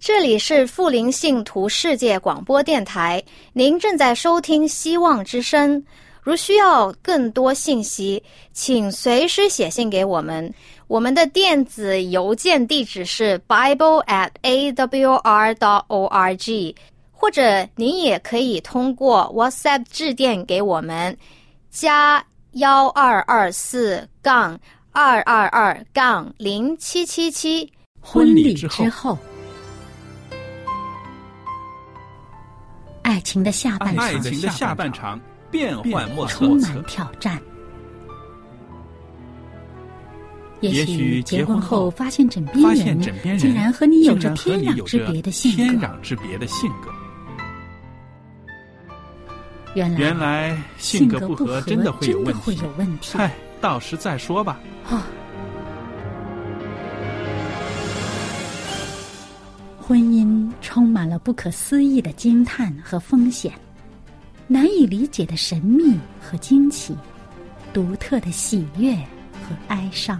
这里是富林信徒世界广播电台，您正在收听希望之声。如需要更多信息，请随时写信给我们。我们的电子邮件地址是 bible@awr.org， 或者您也可以通过 WhatsApp 致电给我们，加1224-222-0777。 婚礼之后，爱情的下半场变幻莫测，充满挑战。也许结婚后发现枕边人竟然和你有着天壤之别的性格。 原来性格不合真的会有问题。嗨，到时再说吧。 婚姻充满了不可思议的惊叹和风险，难以理解的神秘和惊奇，独特的喜悦和哀伤。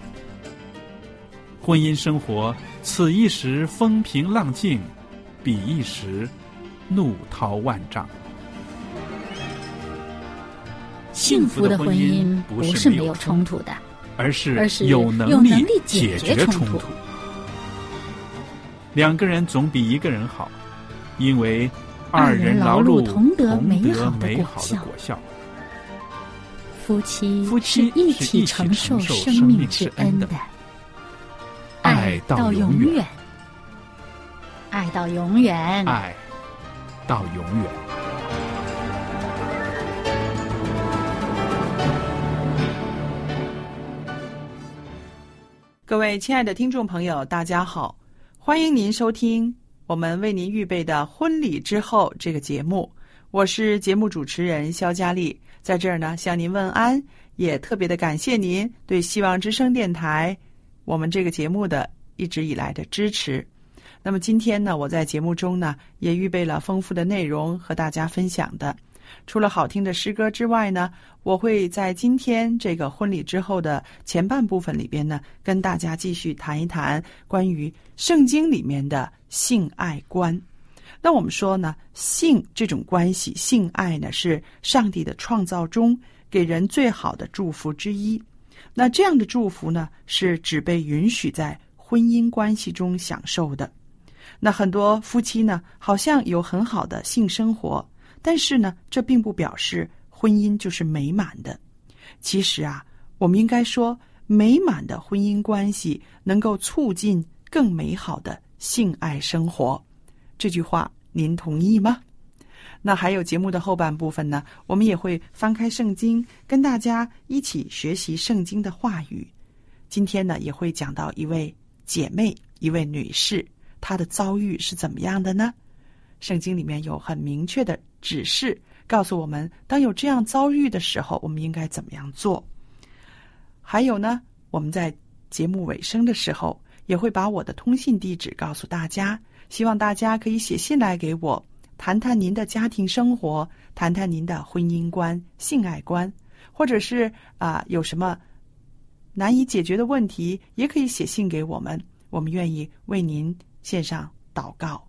婚姻生活，此一时风平浪静，彼一时怒涛万丈。 幸福的婚姻不是没有冲突的， 而是有能力解决冲突。两个人总比一个人好，因为二人劳碌同得美好的果效。 夫妻是一起承受生命之恩的，爱到永远，爱到永远， 爱到永远。 各位亲爱的听众朋友，大家好，欢迎您收听我们为您预备的婚礼之后这个节目，我是节目主持人肖佳丽，在这儿呢向您问安，也特别的感谢您对希望之声电台我们这个节目的一直以来的支持。那么今天呢，我在节目中呢也预备了丰富的内容和大家分享的。除了好听的诗歌之外呢，我会在今天这个婚礼之后的前半部分里边呢，跟大家继续谈一谈关于圣经里面的性爱观。那我们说呢，性这种关系，性爱呢是上帝的创造中给人最好的祝福之一。那这样的祝福呢，是只被允许在婚姻关系中享受的。那很多夫妻呢，好像有很好的性生活，但是呢，这并不表示婚姻就是美满的。其实啊，我们应该说，美满的婚姻关系能够促进更美好的性爱生活。这句话您同意吗？那还有节目的后半部分呢，我们也会翻开圣经，跟大家一起学习圣经的话语。今天呢，也会讲到一位姐妹，一位女士，她的遭遇是怎么样的呢？圣经里面有很明确的指示，告诉我们当有这样遭遇的时候，我们应该怎么样做。还有呢，我们在节目尾声的时候也会把我的通信地址告诉大家，希望大家可以写信来给我，谈谈您的家庭生活，谈谈您的婚姻观、性爱观，或者是有什么难以解决的问题，也可以写信给我们，我们愿意为您献上祷告。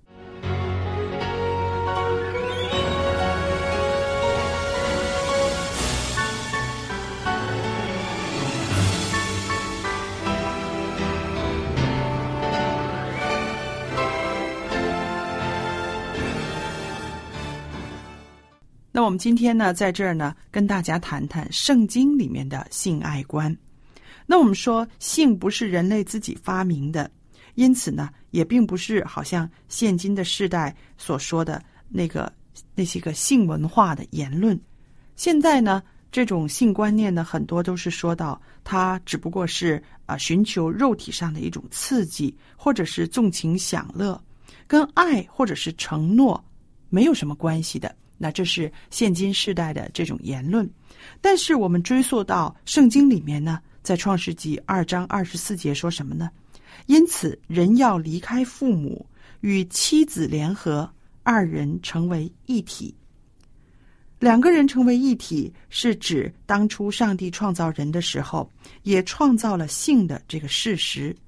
那我们今天呢，在这儿呢，跟大家谈谈圣经里面的性爱观。那我们说，性不是人类自己发明的，因此呢，也并不是好像现今的世代所说的那些个性文化的言论。现在呢，这种性观念呢，很多都是说到它只不过是寻求肉体上的一种刺激，或者是纵情享乐，跟爱或者是承诺没有什么关系的。那这是现今世代的这种言论。但是我们追溯到圣经里面呢，在创世纪2章24节说什么呢？因此人要离开父母，与妻子联合，二人成为一体。两个人成为一体，是指当初上帝创造人的时候，也创造了性的这个事实。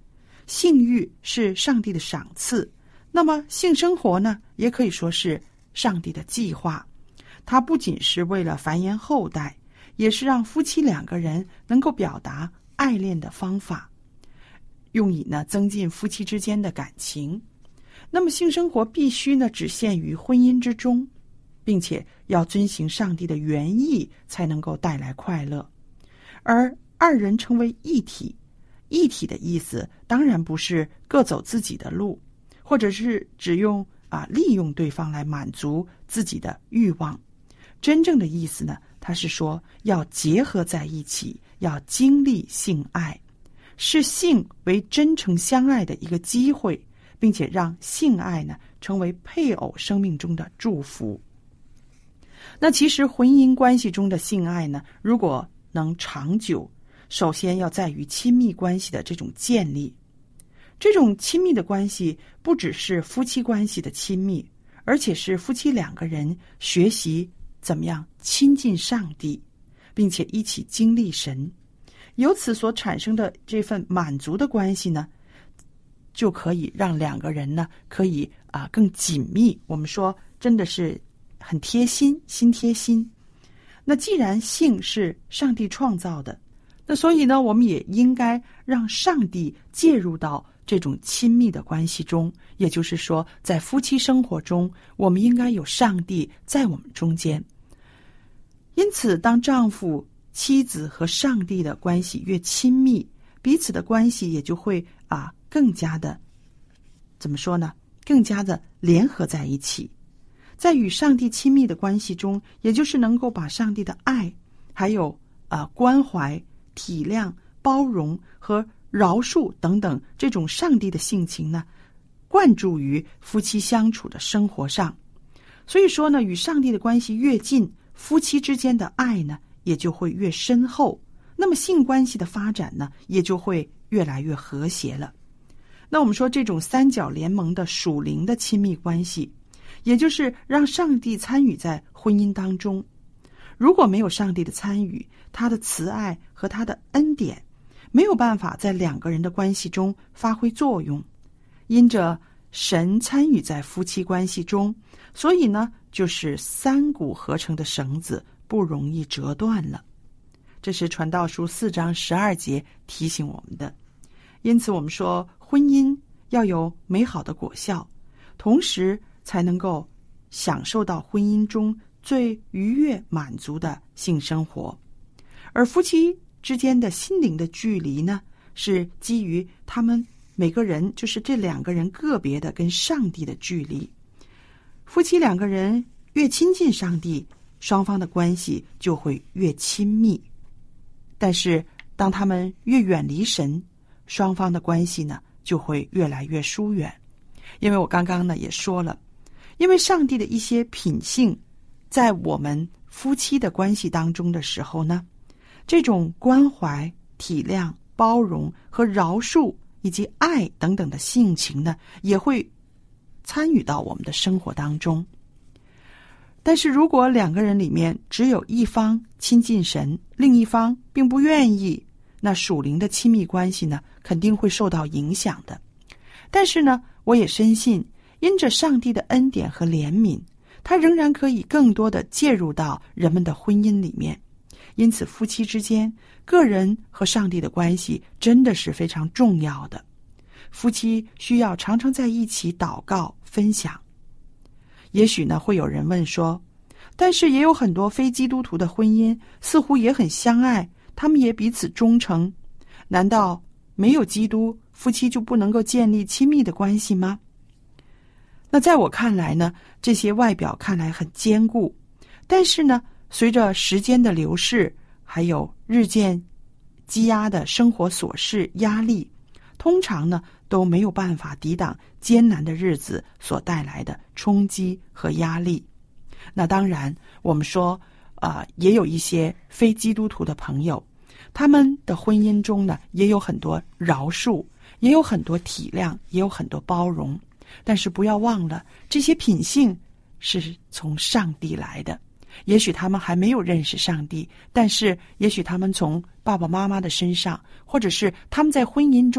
性欲是上帝的赏赐，那么性生活呢，也可以说是上帝的计划。它不仅是为了繁衍后代，也是让夫妻两个人能够表达爱恋的方法，用以呢增进夫妻之间的感情。那么性生活必须呢只限于婚姻之中，并且要遵行上帝的原意，才能够带来快乐。而二人成为一体，一体的意思当然不是各走自己的路，或者是只用利用对方来满足自己的欲望。真正的意思呢，它是说要结合在一起，要经历性爱，视性为真诚相爱的一个机会，并且让性爱呢成为配偶生命中的祝福。那其实婚姻关系中的性爱呢，如果能长久，首先要在于亲密关系的这种建立。这种亲密的关系不只是夫妻关系的亲密，而且是夫妻两个人学习怎么样亲近上帝，并且一起经历神，由此所产生的这份满足的关系呢，就可以让两个人呢可以更紧密。我们说真的是很贴心，心贴心。那既然性是上帝创造的，那所以呢，我们也应该让上帝介入到这种亲密的关系中。也就是说，在夫妻生活中，我们应该有上帝在我们中间。因此，当丈夫、妻子和上帝的关系越亲密，彼此的关系也就会更加的怎么说呢？更加的联合在一起。在与上帝亲密的关系中，也就是能够把上帝的爱，还有关怀、体谅、包容和饶恕等等这种上帝的性情呢，灌注于夫妻相处的生活上。所以说呢，与上帝的关系越近，夫妻之间的爱呢也就会越深厚，那么性关系的发展呢也就会越来越和谐了。那我们说这种三角联盟的属灵的亲密关系，也就是让上帝参与在婚姻当中。如果没有上帝的参与，他的慈爱和他的恩典没有办法在两个人的关系中发挥作用。因着神参与在夫妻关系中，所以呢，就是三股合成的绳子不容易折断了。这是传道书4章12节提醒我们的。因此我们说，婚姻要有美好的果效，同时才能够享受到婚姻中最愉悦满足的性生活。而夫妻之间的心灵的距离呢，是基于他们每个人，就是这两个人个别的跟上帝的距离。夫妻两个人越亲近上帝，双方的关系就会越亲密。但是当他们越远离神，双方的关系呢就会越来越疏远。因为我刚刚呢也说了，因为上帝的一些品性在我们夫妻的关系当中的时候呢，这种关怀、体谅、包容和饶恕以及爱等等的性情呢，也会参与到我们的生活当中。但是如果两个人里面只有一方亲近神，另一方并不愿意，那属灵的亲密关系呢，肯定会受到影响的。但是呢，我也深信，因着上帝的恩典和怜悯，他仍然可以更多的介入到人们的婚姻里面。因此夫妻之间，个人和上帝的关系真的是非常重要的。夫妻需要常常在一起祷告分享。也许呢，会有人问说，但是也有很多非基督徒的婚姻似乎也很相爱，他们也彼此忠诚，难道没有基督，夫妻就不能够建立亲密的关系吗？那在我看来呢，这些外表看来很坚固，但是呢，随着时间的流逝，还有日渐积压的生活琐事压力，通常呢都没有办法抵挡艰难的日子所带来的冲击和压力。那当然我们说也有一些非基督徒的朋友，他们的婚姻中呢也有很多饶恕，也有很多体谅，也有很多包容。但是不要忘了，这些品性是从上帝来的。也许他们还没有认识上帝，但是也许他们从爸爸妈妈的身上，或者是他们在婚姻中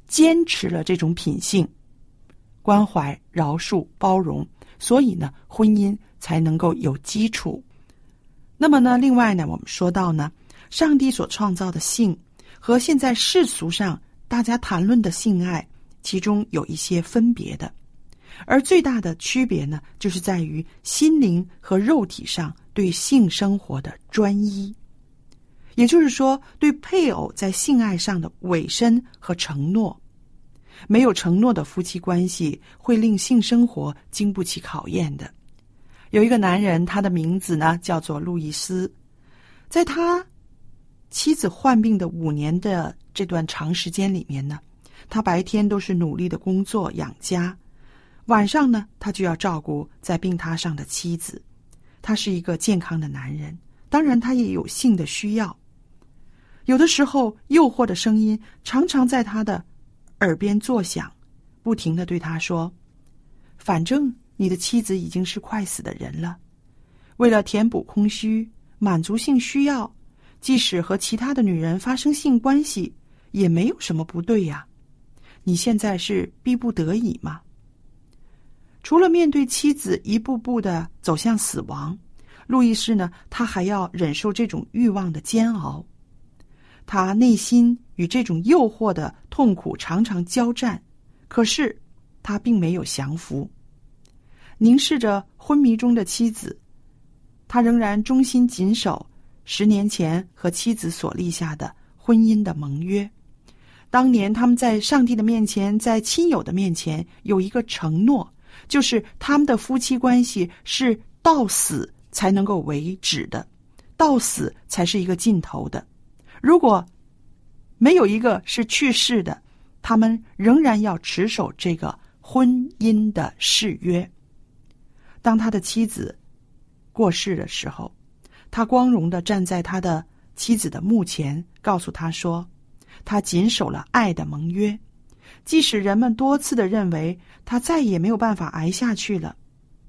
坚持了这种品性，关怀、饶恕、包容，所以呢，婚姻才能够有基础。那么呢，另外呢，我们说到呢，上帝所创造的性和现在世俗上大家谈论的性爱，其中有一些分别的，而最大的区别呢，就是在于心灵和肉体上对性生活的专一，也就是说，对配偶在性爱上的委身和承诺。没有承诺的夫妻关系会令性生活经不起考验的。有一个男人，他的名字呢叫做路易斯，在他妻子患病的5年的这段长时间里面呢，他白天都是努力的工作养家，晚上呢他就要照顾在病榻上的妻子。他是一个健康的男人，当然他也有性的需要。有的时候诱惑的声音常常在他的耳边作响，不停地对他说，反正你的妻子已经是快死的人了，为了填补空虚，满足性需要，即使和其他的女人发生性关系也没有什么不对呀，你现在是逼不得已吗？除了面对妻子一步步的走向死亡，路易斯呢，他还要忍受这种欲望的煎熬。他内心与这种诱惑的痛苦常常交战，可是他并没有降服。凝视着昏迷中的妻子，他仍然忠心谨守10年前和妻子所立下的婚姻的盟约。当年他们在上帝的面前，在亲友的面前有一个承诺，就是他们的夫妻关系是到死才能够为止的，到死才是一个尽头的。如果没有一个是去世的，他们仍然要持守这个婚姻的誓约。当他的妻子过世的时候，他光荣地站在他的妻子的墓前，告诉他说，他谨守了爱的盟约，即使人们多次地认为他再也没有办法挨下去了。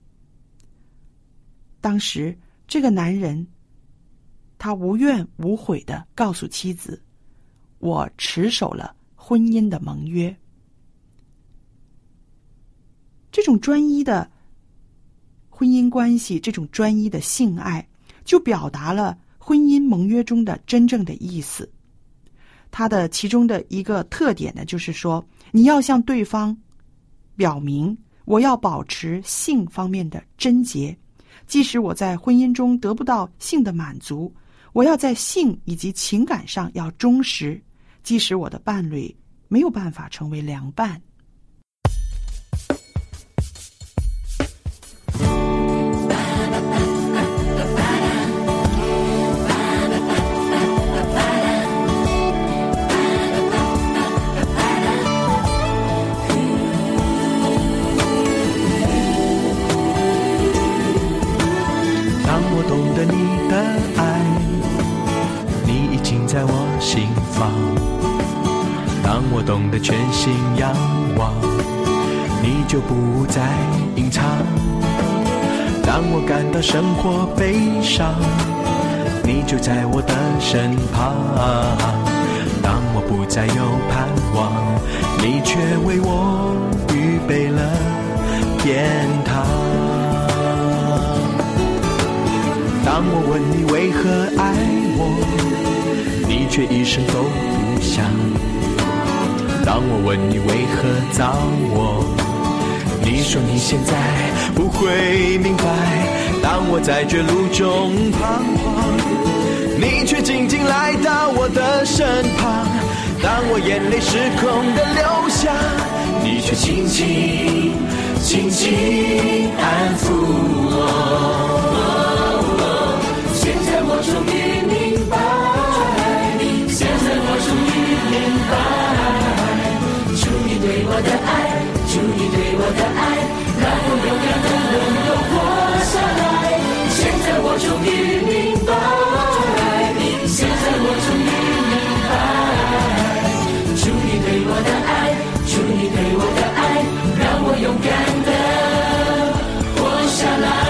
当时这个男人他无怨无悔地告诉妻子，我持守了婚姻的盟约。这种专一的婚姻关系，这种专一的性爱，就表达了婚姻盟约中的真正的意思。它的其中的一个特点呢，就是说，你要向对方表明，我要保持性方面的贞洁，即使我在婚姻中得不到性的满足，我要在性以及情感上要忠实，即使我的伴侣没有办法成为良伴。 当我懂得你的爱，你已经在我心房。当我懂得全心仰望，你就不再隐藏。当我感到生活悲伤，你就在我的身旁。当我不再有盼望，你却为我预备了天堂。当我问你为何爱我，你却一声都不响。当我问你为何找我，你说你现在不会明白。当我在绝路中彷徨，你却静静来到我的身旁。当我眼泪失控地流下，你却轻轻轻轻安抚我。现在我终于明白，现在我终于明白，主你对我的爱，主你对我的爱，让我勇敢地能够活下来。现在我终于明白，现在我终于明白，主你对我的爱，主你对我的爱，让我勇敢地活下来。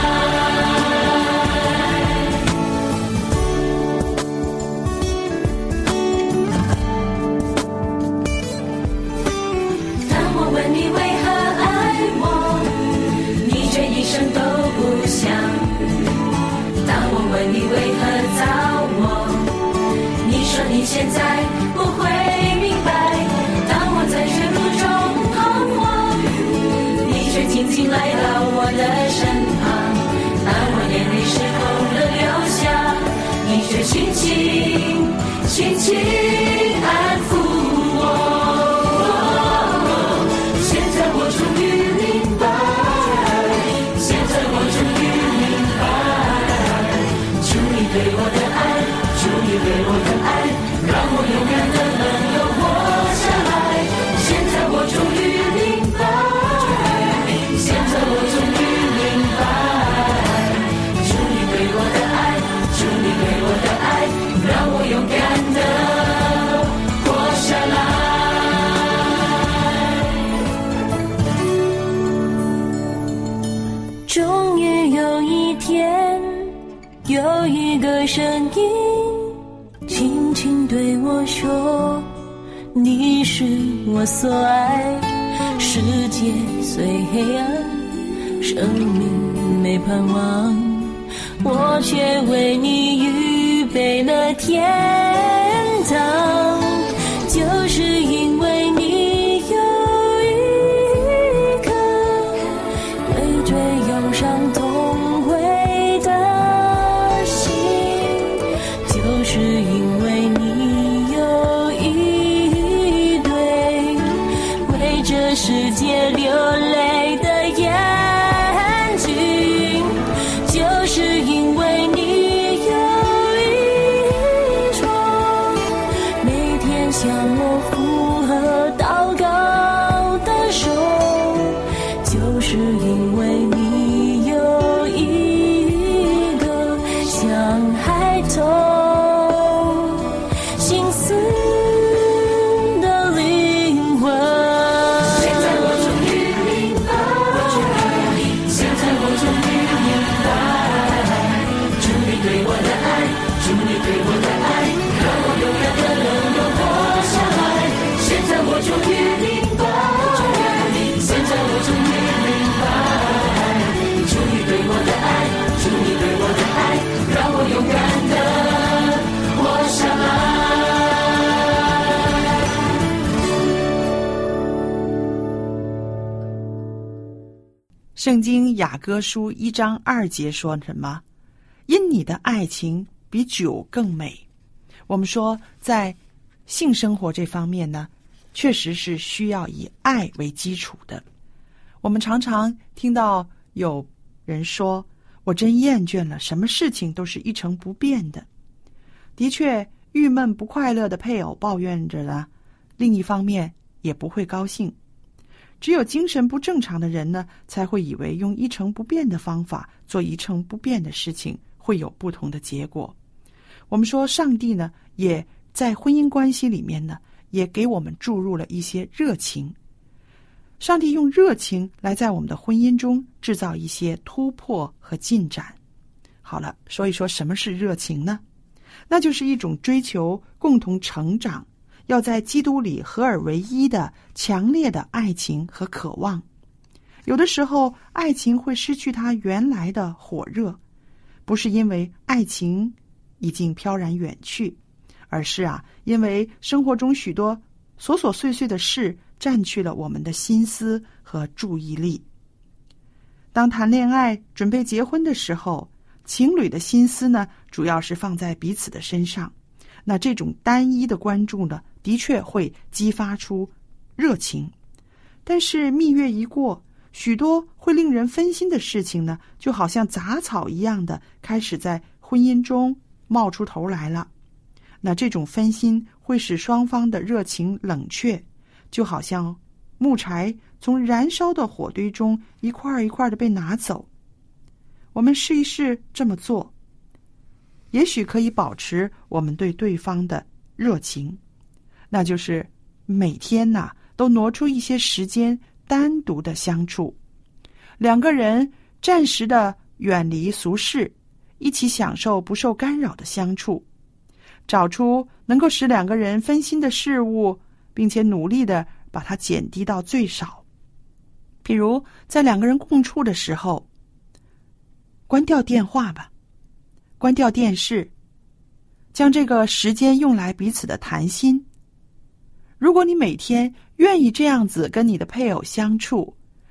紧紧来到我的身旁，当我眼泪失控地流下，你却轻轻轻轻安抚我。现在我终于明白，现在我终于明白，主你对我的爱，主你对我的爱，让我勇敢地能够活下来。现在我终于明白，现在我终于明白，主你对我的爱，主你对我的爱，让我勇敢地活下来。终于有一天，有一个声音轻轻对我说，你是我所爱，世界虽黑暗，生命没盼望，我却为你预备了天堂。就是因为你有一颗背对忧伤痛悔的心，就是因为你有一对为这世界流泪的眼睛，就是因为你有一双每天向我附和祷告的手，就是因为你有一个像孩童心思的灵魂。现在我终于明白，现在我终于明白，主你对我的爱，主你对我的爱，让我勇敢地能够活下来。现在我终于明白，现在我终于明白，主你对我的爱，主你对我的爱，让我勇敢地活下来。 圣经雅歌书1章2节说什么？因你的爱情比酒更美。我们说在性生活这方面呢，确实是需要以爱为基础的。我们常常听到有人说，我真厌倦了，什么事情都是一成不变的。的确，郁闷不快乐的配偶抱怨着呢，另一方面也不会高兴。只有精神不正常的人呢，才会以为用一成不变的方法做一成不变的事情会有不同的结果。我们说上帝呢，也在婚姻关系里面呢，也给我们注入了一些热情。上帝用热情来在我们的婚姻中制造一些突破和进展。好了，说一说什么是热情呢？那就是一种追求共同成长，要在基督里合而为一的强烈的爱情和渴望。有的时候，爱情会失去它原来的火热，不是因为爱情已经飘然远去，而是因为生活中许多琐琐碎碎的事占据了我们的心思和注意力。当谈恋爱准备结婚的时候，情侣的心思呢，主要是放在彼此的身上。那这种单一的关注呢，的确会激发出热情。但是蜜月一过，许多会令人分心的事情呢，就好像杂草一样的开始在婚姻中冒出头来了。那这种分心会使双方的热情冷却，就好像木柴从燃烧的火堆中一块一块的被拿走。我们试一试这么做，也许可以保持我们对对方的热情。那就是每天都挪出一些时间单独的相处，两个人暂时的远离俗世，一起享受不受干扰的相处，找出能够使两个人分心的事物，并且努力的把它减低到最少。比如在两个人共处的时候，关掉电话吧，关掉电视，将这个时间用来彼此的谈心。如果你每天愿意这样子跟你的配偶相处，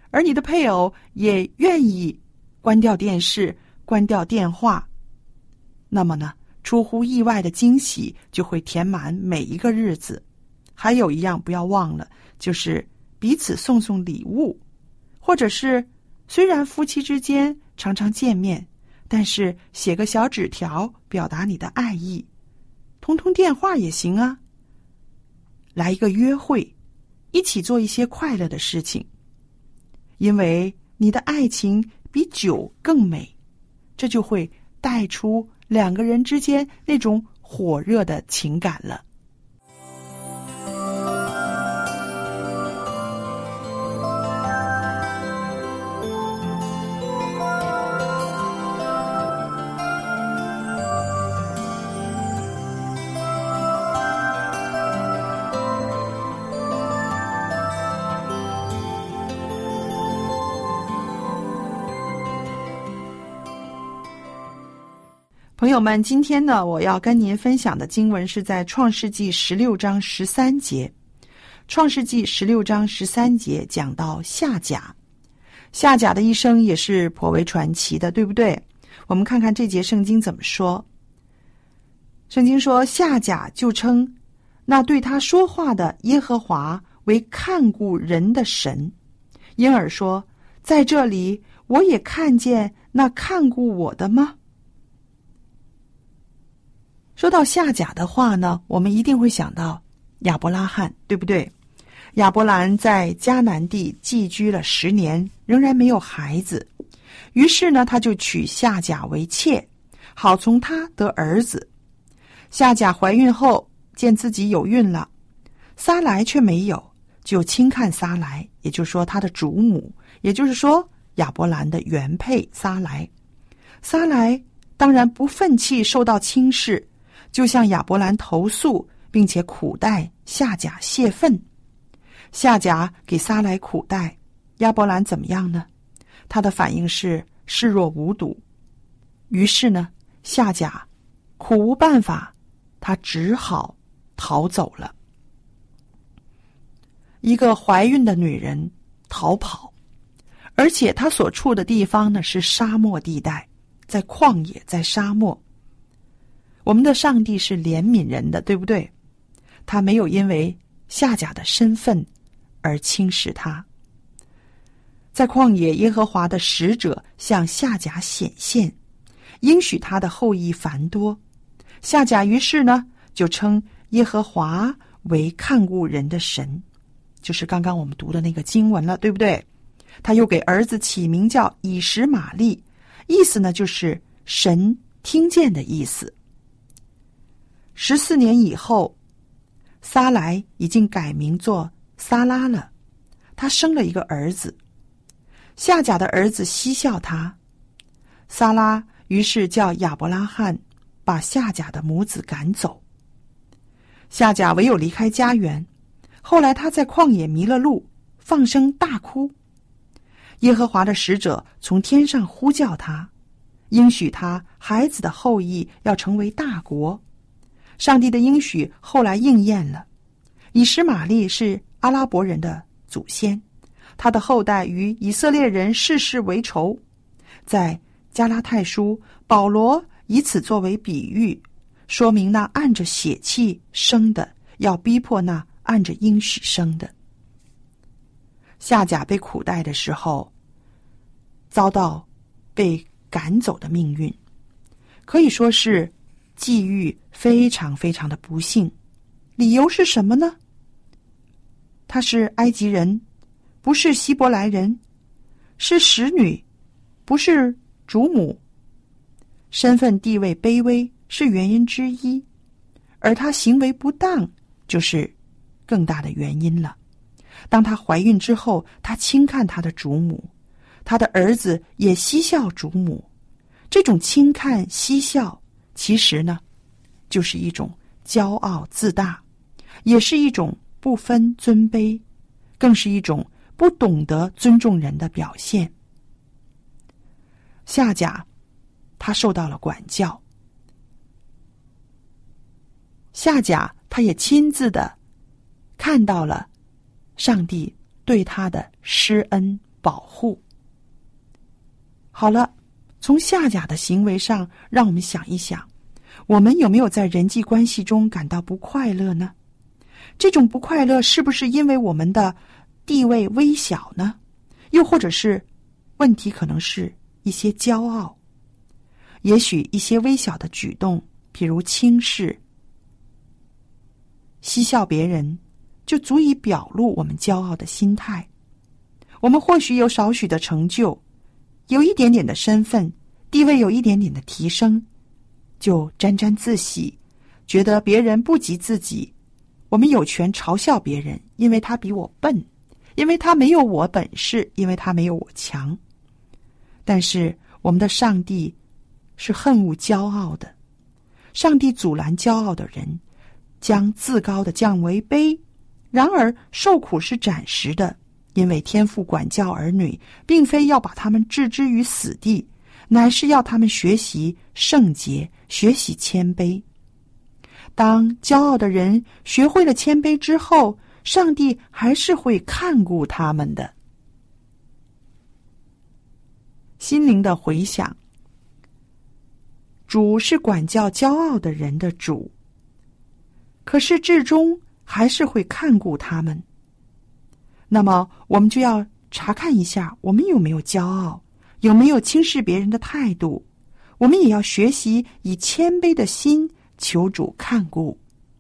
而你的配偶也愿意关掉电视、关掉电话，那么呢，出乎意外的惊喜就会填满每一个日子。还有一样不要忘了，就是彼此送送礼物，或者是虽然夫妻之间常常见面，但是写个小纸条表达你的爱意，通电话也行啊。来一个约会，一起做一些快乐的事情，因为你的爱情比酒更美，这就会带出两个人之间那种火热的情感了。朋友们，今天呢，我要跟您分享的经文是在创世纪16章13节。创世纪16章13节讲到夏甲，夏甲的一生也是颇为传奇的，对不对？我们看看这节圣经怎么说。圣经说，夏甲就称那对他说话的耶和华为看顾人的神，因而说，在这里我也看见那看顾我的吗？说到夏甲的话呢，我们一定会想到亚伯拉罕，对不对？亚伯兰在迦南地寄居了10年，仍然没有孩子，于是呢，他就娶夏甲为妾，好从他得儿子。夏甲怀孕后，见自己有孕了，撒莱却没有，就轻看撒莱，也就是说他的主母，也就是说亚伯兰的原配撒莱。撒莱当然不忿气受到轻视，就向亚伯兰投诉，并且苦待夏甲泄愤。夏甲给撒莱苦待，亚伯兰怎么样呢？他的反应是视若无睹。于是呢，夏甲苦无办法，他只好逃走了。一个怀孕的女人逃跑，而且她所处的地方呢是沙漠地带，在旷野，在沙漠。我们的上帝是怜悯人的，对不对？他没有因为夏甲的身份而轻视他。在旷野，耶和华的使者向夏甲显现，应许他的后裔繁多。夏甲于是呢，就称耶和华为看顾人的神，就是刚刚我们读的那个经文了，对不对？他又给儿子起名叫以实玛利，意思呢就是神听见的意思。14年以后，撒莱已经改名做撒拉了，他生了一个儿子。夏甲的儿子嬉笑他，撒拉于是叫亚伯拉罕把夏甲的母子赶走。夏甲唯有离开家园，后来他在旷野迷了路，放声大哭。耶和华的使者从天上呼叫他，应许他孩子的后裔要成为大国。上帝的应许后来应验了。以实玛利是阿拉伯人的祖先，他的后代与以色列人世世为仇。在加拉太书，保罗以此作为比喻，说明那按着血气生的要逼迫那按着应许生的。夏甲被苦待的时候，遭到被赶走的命运，可以说是际遇非常非常的不幸。理由是什么呢？他是埃及人，不是希伯来人，是使女，不是主母，身份地位卑微是原因之一，而他行为不当就是更大的原因了。当他怀孕之后，他轻看他的主母，他的儿子也嬉笑主母。这种轻看嬉笑，其实呢，就是一种骄傲自大，也是一种不分尊卑，更是一种不懂得尊重人的表现。夏甲他受到了管教，夏甲他也亲自的看到了上帝对他的施恩保护。好了，从夏甲的行为上，让我们想一想，我们有没有在人际关系中感到不快乐呢？这种不快乐是不是因为我们的地位微小呢？又或者是问题可能是一些骄傲，也许一些微小的举动，譬如轻视、嬉笑别人，就足以表露我们骄傲的心态。我们或许有少许的成就，有一点点的身份，地位有一点点的提升，就沾沾自喜，觉得别人不及自己，我们有权嘲笑别人，因为他比我笨，因为他没有我本事，因为他没有我强。但是我们的上帝是恨恶骄傲的，上帝阻拦骄傲的人，将自高的降为卑。然而受苦是暂时的，因为天父管教儿女，并非要把他们置之于死地，乃是要他们学习圣洁，学习谦卑。当骄傲的人学会了谦卑之后，上帝还是会看顾他们的。心灵的回响，主是管教骄傲的人的主，可是至终还是会看顾他们。那么我们就要查看一下，我们有没有骄傲，有没有轻视别人的态度。我们也要学习以谦卑的心求主看顾。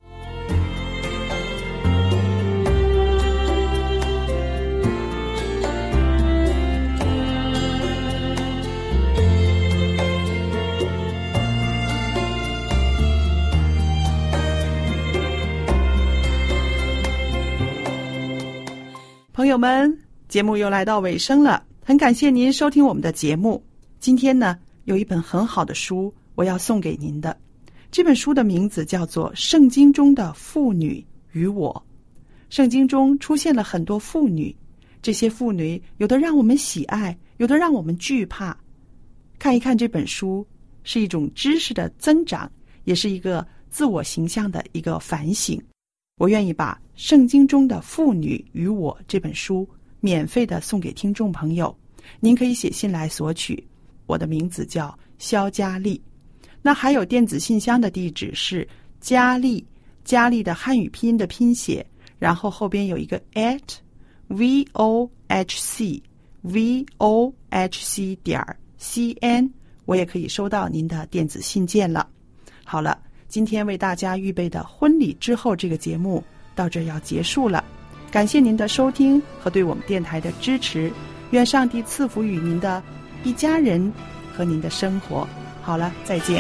朋友们，节目又来到尾声了，很感谢您收听我们的节目。今天呢，有一本很好的书我要送给您的，这本书的名字叫做《圣经中的妇女与我》。圣经中出现了很多妇女，这些妇女有的让我们喜爱，有的让我们惧怕。看一看这本书，是一种知识的增长，也是一个自我形象的一个反省。我愿意把《圣经中的妇女与我》这本书免费的送给听众朋友，您可以写信来索取。我的名字叫肖佳丽，那还有电子信箱的地址是佳丽的汉语拼音的拼写，然后后边有一个 @vohc.cn， 我也可以收到您的电子信件了。好了，今天为大家预备的婚礼之后这个节目到这要结束了，感谢您的收听和对我们电台的支持，愿上帝赐福于您的一家人和您的生活。好了，再见。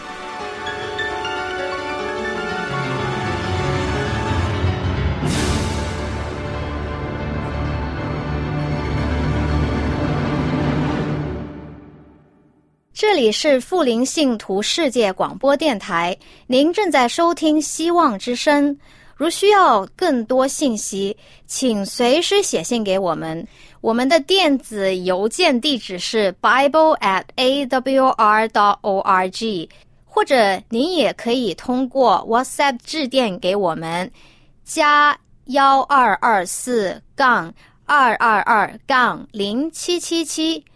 这里是富林信徒世界广播电台，您正在收听希望之声。如需要更多信息，请随时写信给我们。我们的电子邮件地址是 bible@awr.org， 或者您也可以通过 WhatsApp 致电给我们，加1224-222-0777